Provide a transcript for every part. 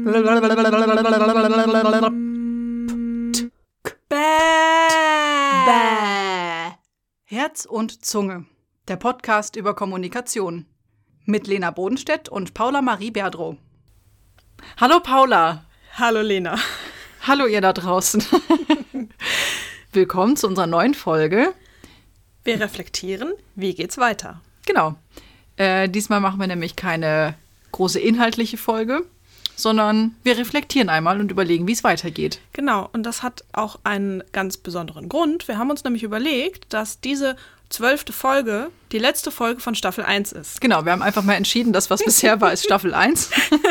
Herz und Zunge. Der Podcast über Kommunikation. Mit Lena Bodenstedt und Paula Marie Berdrow. Hallo Paula. Hallo Lena. Hallo ihr da draußen. Willkommen zu unserer neuen Folge. Wir reflektieren, wie geht's weiter? Genau. Diesmal machen wir nämlich keine große inhaltliche Folge, sondern wir reflektieren einmal und überlegen, wie es weitergeht. Genau, und das hat auch einen ganz besonderen Grund. Wir haben uns nämlich überlegt, dass diese 12. Folge die letzte Folge von Staffel 1 ist. Genau, wir haben einfach mal entschieden, dass was bisher war, ist Staffel 1.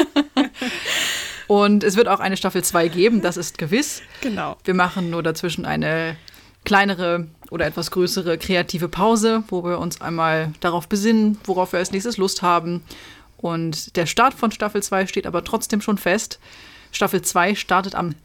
Und es wird auch eine Staffel 2 geben, das ist gewiss. Genau. Wir machen nur dazwischen eine kleinere oder etwas größere kreative Pause, wo wir uns einmal darauf besinnen, worauf wir als nächstes Lust haben. Und der Start von Staffel 2 steht aber trotzdem schon fest. Staffel 2 startet am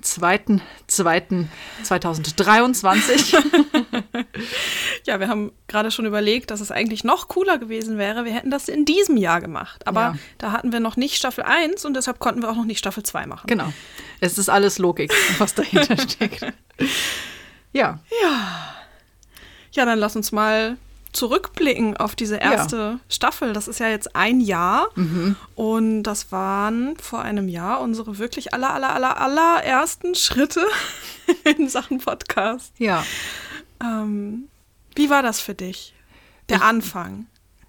2.2.2023. Ja, wir haben gerade schon überlegt, dass es eigentlich noch cooler gewesen wäre. Wir hätten das in diesem Jahr gemacht. Aber da hatten wir noch nicht Staffel 1 und deshalb konnten wir auch noch nicht Staffel 2 machen. Genau. Es ist alles Logik, was dahinter steckt. Ja. Ja, dann lass uns mal zurückblicken auf diese erste Staffel. Das ist ja jetzt ein Jahr und das waren vor einem Jahr unsere wirklich allerersten Schritte in Sachen Podcast. Ja. Wie war das für dich, der Anfang?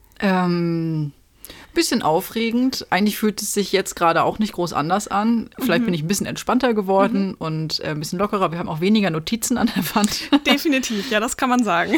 Bisschen aufregend. Eigentlich fühlt es sich jetzt gerade auch nicht groß anders an. Vielleicht bin ich ein bisschen entspannter geworden und ein bisschen lockerer. Wir haben auch weniger Notizen an der Wand. Definitiv, ja, das kann man sagen.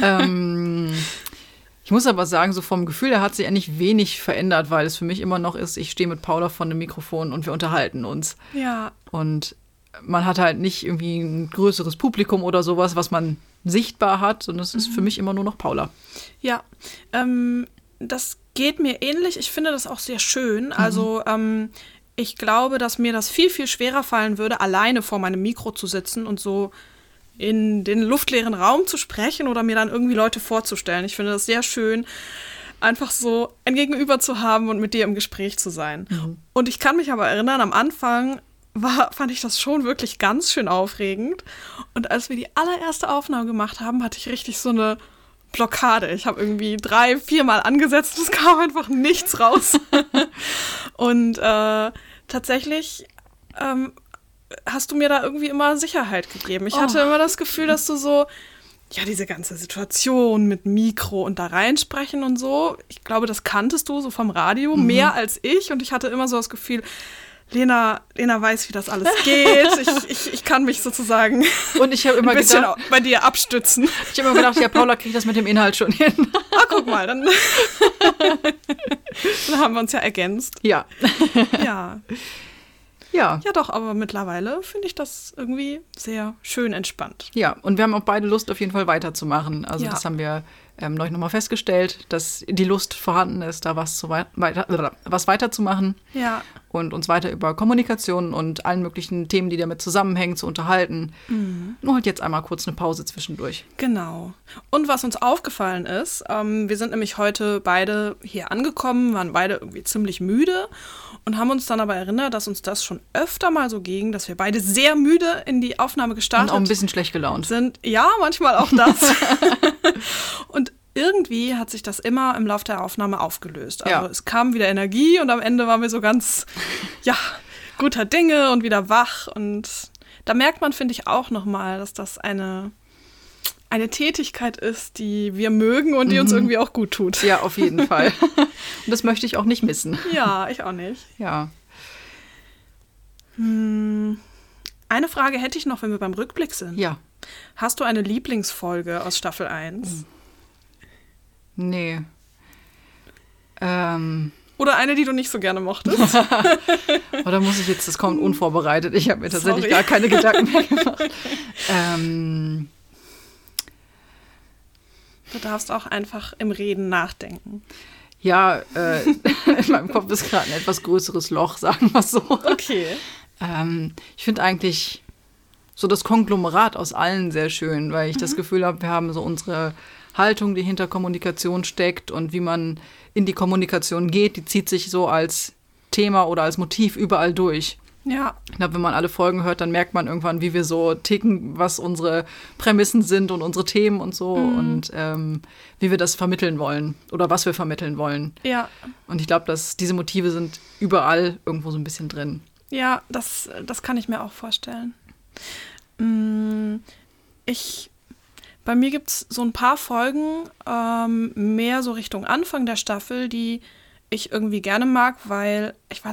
Ich muss aber sagen, so vom Gefühl her hat sich eigentlich wenig verändert, weil es für mich immer noch ist, ich stehe mit Paula vor einem Mikrofon und wir unterhalten uns. Ja. Und man hat halt nicht irgendwie ein größeres Publikum oder sowas, was man sichtbar hat, sondern es ist für mich immer nur noch Paula. Ja, das geht mir ähnlich. Ich finde das auch sehr schön. Also ich glaube, dass mir das viel, viel schwerer fallen würde, alleine vor meinem Mikro zu sitzen und so in den luftleeren Raum zu sprechen oder mir dann irgendwie Leute vorzustellen. Ich finde das sehr schön, einfach so ein Gegenüber zu haben und mit dir im Gespräch zu sein. Und ich kann mich aber erinnern, am Anfang fand ich das schon wirklich ganz schön aufregend. Und als wir die allererste Aufnahme gemacht haben, hatte ich richtig so eine Blockade. Ich habe irgendwie 3-4 Mal angesetzt, es kam einfach nichts raus. Und tatsächlich hast du mir da irgendwie immer Sicherheit gegeben. Ich hatte immer das Gefühl, dass du so, ja, diese ganze Situation mit Mikro und da reinsprechen und so, ich glaube, das kanntest du so vom Radio mehr als ich. Und ich hatte immer so das Gefühl, Lena weiß, wie das alles geht. Ich kann mich sozusagen und ich habe immer ein bisschen gedacht, bei dir abstützen. Ich habe immer gedacht, ja, Paula kriegt das mit dem Inhalt schon hin. Guck mal, dann haben wir uns ja ergänzt. Ja. Ja, doch, aber mittlerweile finde ich das irgendwie sehr schön entspannt. Ja, und wir haben auch beide Lust, auf jeden Fall weiterzumachen. Also das haben wir neulich nochmal festgestellt, dass die Lust vorhanden ist, da was weiterzumachen. Ja. Und uns weiter über Kommunikation und allen möglichen Themen, die damit zusammenhängen, zu unterhalten. Nur halt jetzt einmal kurz eine Pause zwischendurch. Genau. Und was uns aufgefallen ist, wir sind nämlich heute beide hier angekommen, waren beide irgendwie ziemlich müde und haben uns dann aber erinnert, dass uns das schon öfter mal so ging, dass wir beide sehr müde in die Aufnahme gestartet und auch ein bisschen schlecht gelaunt sind. Ja, manchmal auch das. Und irgendwie hat sich das immer im Laufe der Aufnahme aufgelöst. Also es kam wieder Energie und am Ende waren wir so ganz, guter Dinge und wieder wach. Und da merkt man, finde ich, auch nochmal, dass das eine Tätigkeit ist, die wir mögen und die uns irgendwie auch gut tut. Ja, auf jeden Fall. Und das möchte ich auch nicht missen. Ja, ich auch nicht. Ja. Eine Frage hätte ich noch, wenn wir beim Rückblick sind. Ja. Hast du eine Lieblingsfolge aus Staffel 1? Nee. Oder eine, die du nicht so gerne mochtest? Oder muss ich jetzt, das kommt unvorbereitet. Ich habe mir tatsächlich gar keine Gedanken mehr gemacht. Du darfst auch einfach im Reden nachdenken. Ja, in meinem Kopf ist gerade ein etwas größeres Loch, sagen wir so. Okay. Ich finde eigentlich so das Konglomerat aus allen sehr schön, weil ich das Gefühl habe, wir haben so unsere Haltung, die hinter Kommunikation steckt und wie man in die Kommunikation geht, die zieht sich so als Thema oder als Motiv überall durch. Ja. Ich glaube, wenn man alle Folgen hört, dann merkt man irgendwann, wie wir so ticken, was unsere Prämissen sind und unsere Themen und so und wie wir das vermitteln wollen oder was wir vermitteln wollen. Ja. Und ich glaube, dass diese Motive sind überall irgendwo so ein bisschen drin. Ja, das kann ich mir auch vorstellen. Bei mir gibt es so ein paar Folgen, mehr so Richtung Anfang der Staffel, die ich irgendwie gerne mag, weil ich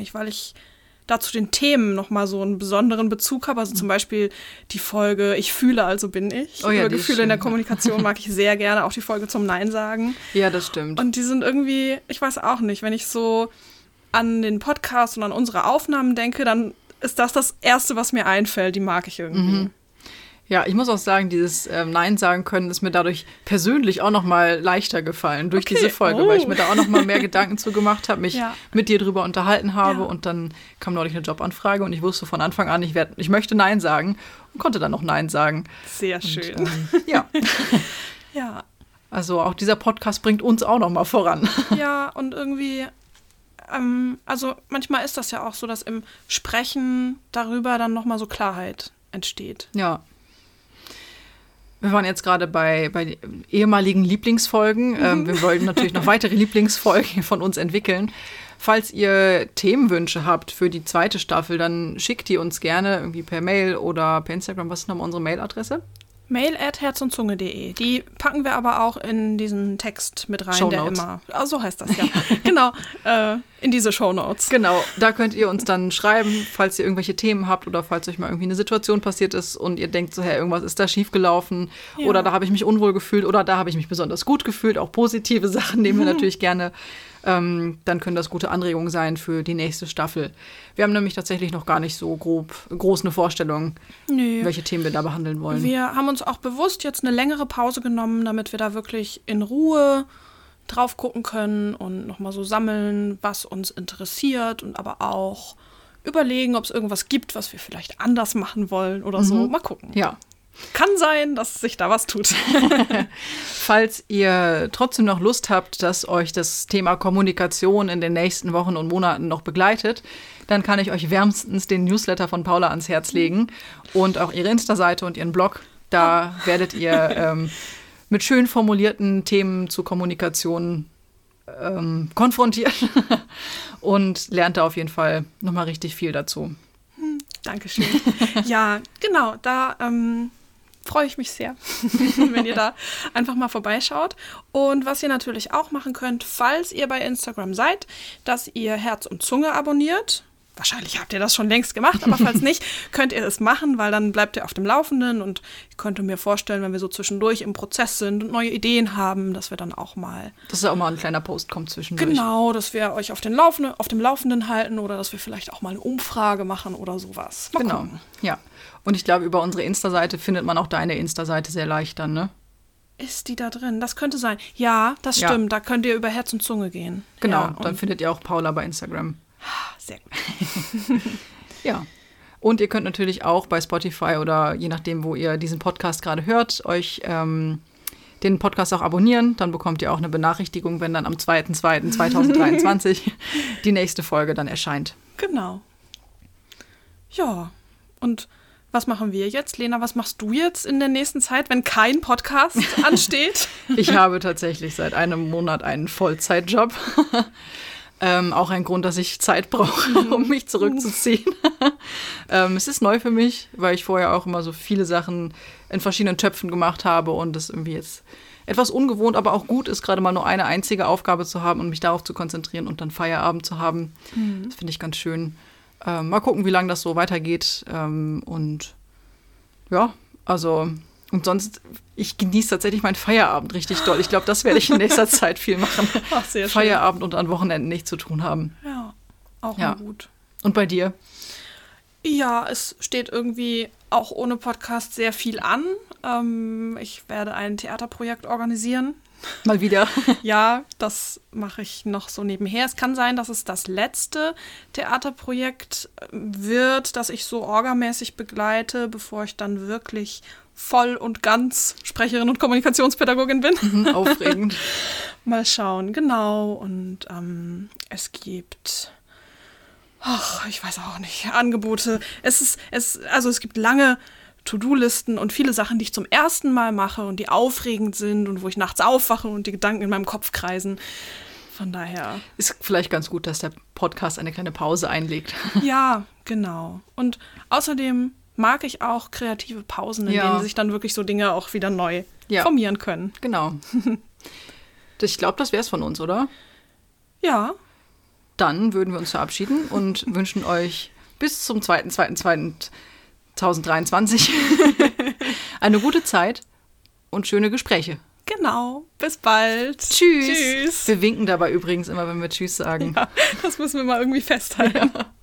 da zu den Themen nochmal so einen besonderen Bezug habe. Also zum Beispiel die Folge Ich fühle, also bin ich. Oh ja, Über Gefühle in der Kommunikation mag ich sehr gerne. Auch die Folge zum Nein sagen. Ja, das stimmt. Und die sind irgendwie, ich weiß auch nicht, wenn ich so an den Podcast und an unsere Aufnahmen denke, dann ist das Erste, was mir einfällt. Die mag ich irgendwie. Ja, ich muss auch sagen, dieses Nein sagen können ist mir dadurch persönlich auch noch mal leichter gefallen durch diese Folge, weil ich mir da auch noch mal mehr Gedanken zu gemacht habe, mich mit dir drüber unterhalten habe und dann kam neulich eine Jobanfrage und ich wusste von Anfang an, ich möchte Nein sagen und konnte dann noch Nein sagen. Sehr schön. Und, ja. Ja. Also auch dieser Podcast bringt uns auch noch mal voran. Ja, und irgendwie, also manchmal ist das ja auch so, dass im Sprechen darüber dann noch mal so Klarheit entsteht. Ja. Wir waren jetzt gerade bei ehemaligen Lieblingsfolgen. Wir wollten natürlich noch weitere Lieblingsfolgen von uns entwickeln. Falls ihr Themenwünsche habt für die 2. Staffel, dann schickt die uns gerne irgendwie per Mail oder per Instagram. Was ist nochmal unsere Mailadresse? mail@herzundzunge.de. Die packen wir aber auch in diesen Text mit rein, Shownotes. der immer... Ah, so heißt das, ja. Genau, in diese Shownotes. Genau, da könnt ihr uns dann schreiben, falls ihr irgendwelche Themen habt oder falls euch mal irgendwie eine Situation passiert ist und ihr denkt so, hey, irgendwas ist da schiefgelaufen oder da habe ich mich unwohl gefühlt oder da habe ich mich besonders gut gefühlt. Auch positive Sachen nehmen wir natürlich gerne. Dann können das gute Anregungen sein für die nächste Staffel. Wir haben nämlich tatsächlich noch gar nicht so groß eine Vorstellung, welche Themen wir da behandeln wollen. Wir haben uns auch bewusst jetzt eine längere Pause genommen, damit wir da wirklich in Ruhe drauf gucken können und nochmal so sammeln, was uns interessiert und aber auch überlegen, ob es irgendwas gibt, was wir vielleicht anders machen wollen oder so. Mal gucken. Ja. Kann sein, dass sich da was tut. Falls ihr trotzdem noch Lust habt, dass euch das Thema Kommunikation in den nächsten Wochen und Monaten noch begleitet, dann kann ich euch wärmstens den Newsletter von Paula ans Herz legen und auch ihre Insta-Seite und ihren Blog. Da werdet ihr mit schön formulierten Themen zur Kommunikation konfrontiert und lernt da auf jeden Fall nochmal richtig viel dazu. Dankeschön. Ja, genau, da freue ich mich sehr, wenn ihr da einfach mal vorbeischaut. Und was ihr natürlich auch machen könnt, falls ihr bei Instagram seid, dass ihr Herz und Zunge abonniert. Wahrscheinlich habt ihr das schon längst gemacht, aber falls nicht, könnt ihr es machen, weil dann bleibt ihr auf dem Laufenden und ich könnte mir vorstellen, wenn wir so zwischendurch im Prozess sind und neue Ideen haben, dass wir dann auch mal... Dass da auch mal ein kleiner Post kommt zwischendurch. Genau, dass wir euch auf dem Laufenden halten oder dass wir vielleicht auch mal eine Umfrage machen oder sowas. Mal gucken. Ja. Und ich glaube, über unsere Insta-Seite findet man auch deine Insta-Seite sehr leicht dann, ne? Ist die da drin? Das könnte sein. Ja, das stimmt. Da könnt ihr über Herz und Zunge gehen. Genau, ja, dann findet ihr auch Paula bei Instagram. Sehr gut. Ja. Und ihr könnt natürlich auch bei Spotify oder je nachdem, wo ihr diesen Podcast gerade hört, euch den Podcast auch abonnieren. Dann bekommt ihr auch eine Benachrichtigung, wenn dann am 2.2.2023 die nächste Folge dann erscheint. Genau. Ja, und was machen wir jetzt? Lena, was machst du jetzt in der nächsten Zeit, wenn kein Podcast ansteht? Ich habe tatsächlich seit einem Monat einen Vollzeitjob. Auch ein Grund, dass ich Zeit brauche, um mich zurückzuziehen. Es ist neu für mich, weil ich vorher auch immer so viele Sachen in verschiedenen Töpfen gemacht habe und es irgendwie jetzt etwas ungewohnt, aber auch gut ist, gerade mal nur eine einzige Aufgabe zu haben und mich darauf zu konzentrieren und dann Feierabend zu haben. Das finde ich ganz schön. Mal gucken, wie lange das so weitergeht. Und ja, also... Und sonst, ich genieße tatsächlich meinen Feierabend richtig doll. Ich glaube, das werde ich in nächster Zeit viel machen. Ach, sehr schön. Feierabend und an Wochenenden nichts zu tun haben. Ja, auch mal gut. Und bei dir? Ja, es steht irgendwie auch ohne Podcast sehr viel an. Ich werde ein Theaterprojekt organisieren. Mal wieder? Ja, das mache ich noch so nebenher. Es kann sein, dass es das letzte Theaterprojekt wird, das ich so orgamäßig begleite, bevor ich dann wirklich voll und ganz Sprecherin und Kommunikationspädagogin bin. ach, ich weiß auch nicht, Angebote. Es gibt lange To-Do-Listen und viele Sachen, die ich zum ersten Mal mache und die aufregend sind und wo ich nachts aufwache und die Gedanken in meinem Kopf kreisen. Von daher. Ist vielleicht ganz gut, dass der Podcast eine kleine Pause einlegt. Ja, genau. Und außerdem mag ich auch kreative Pausen, in denen sich dann wirklich so Dinge auch wieder neu formieren können. Genau. Ich glaube, das wäre es von uns, oder? Ja. Dann würden wir uns verabschieden und wünschen euch bis zum 2.2.2023 eine gute Zeit und schöne Gespräche. Genau. Bis bald. Tschüss. Wir winken dabei übrigens immer, wenn wir Tschüss sagen. Ja, das müssen wir mal irgendwie festhalten. Ja.